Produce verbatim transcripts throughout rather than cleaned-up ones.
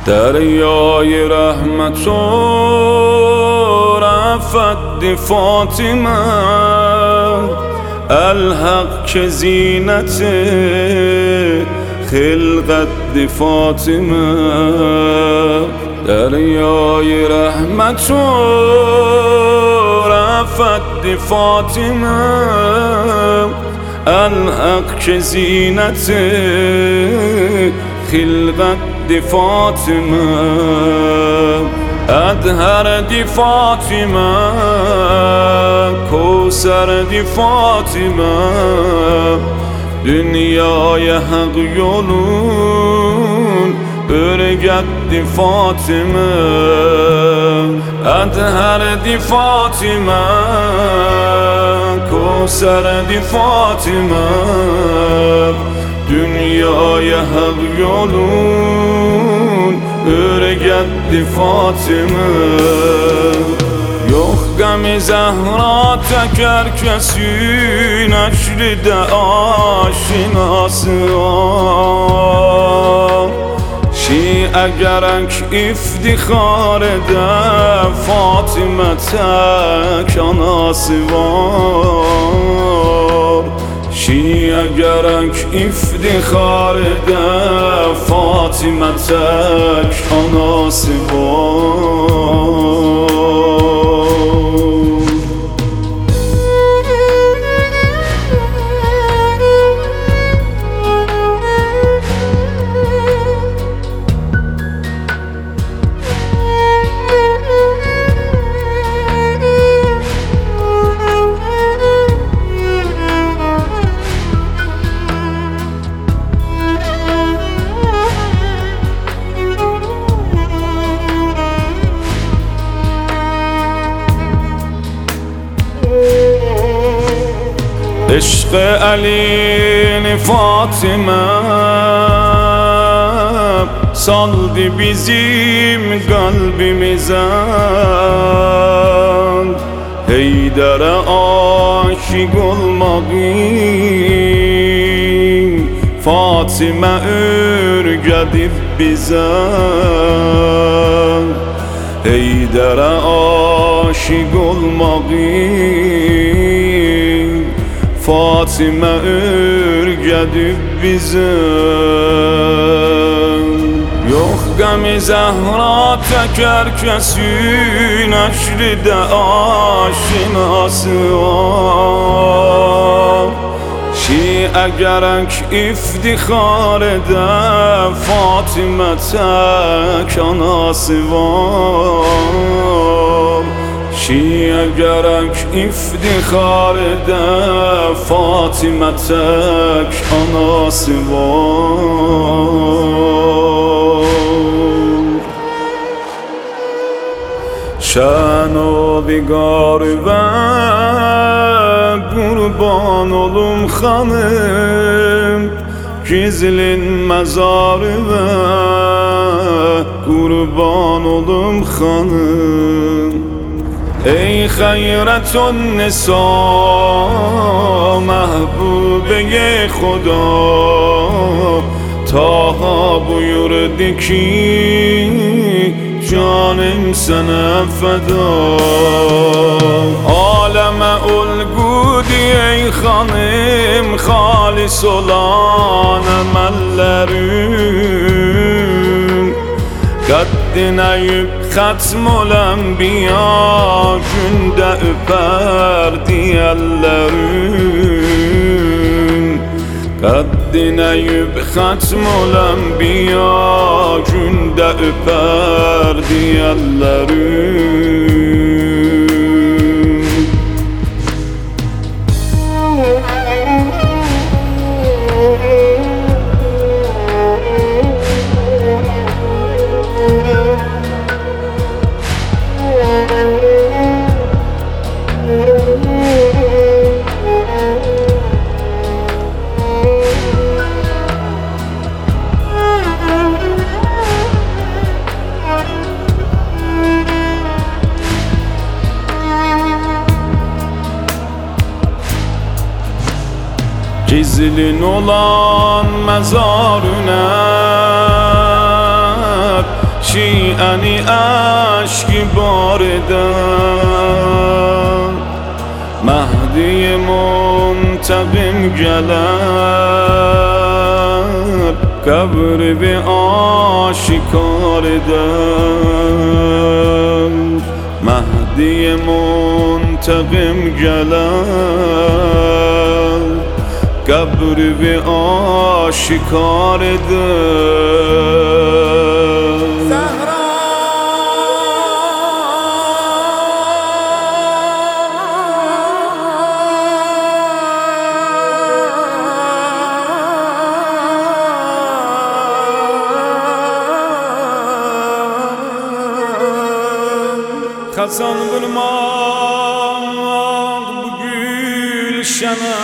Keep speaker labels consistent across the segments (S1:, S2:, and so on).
S1: دریای رحمت و رفت فاطمه الحق که زینت خلقت فاطمه دریای رحمت و رفت فاطمه الحق که زینت خلقت دی فاطمه ادهر دی فاطمه کوثر دی فاطمه dünyaya hak yolun örgətti Fatimə ədhərdi Fatimə Kosərdi Fatimə dünyaya hak yolun örgətti Fatimə Yox qəmi zəhra təkər kəsin əşridə aşinası var Şiə gərək iftixar edə Fatimə tək anası var Şiə gərək iftixar edə Fatimə tək anası var عشق علی فاطمه saldı bizim kalbimizden Heydərə aşık olmağı Fatimə örgədib bizə Heydərə aşık olmağı Fatimə örgədib bizə Yox qəmi zəhra təkər kəsin əşridə aşinası var Şiə gərək iftixar edə Fatimə tək anası var Şiə gərək iftixar edə Fatimə tək anası var Şən o biqarı və qurban olum xanım Gizlin məzarı və qurban olum xanım Ey xeyrətun nisa محبوبه خدا Taha buyurdu ki canım sana feda Aleme ulgudi ey hanım halis olan emellerim Qəddinə yük xətmül ənbiya Gündə öpər deyəllərim Qəddinə yük xətmül ənbiya Gündə öpər deyəllərim Gizlin olan mezarına انی اشکی باردم مهدی منتقم گلر قبر به آشکار دم مهدی منتقم گلر قبر به آشکار دم خزان bulmak bu gülşene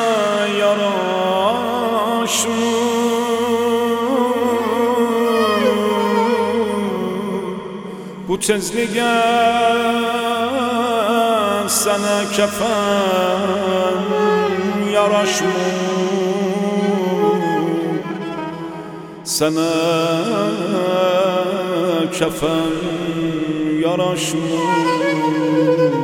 S1: yaraşmır Bu tezliğe sana kefen yaraşmır Sana kefen yaraşmır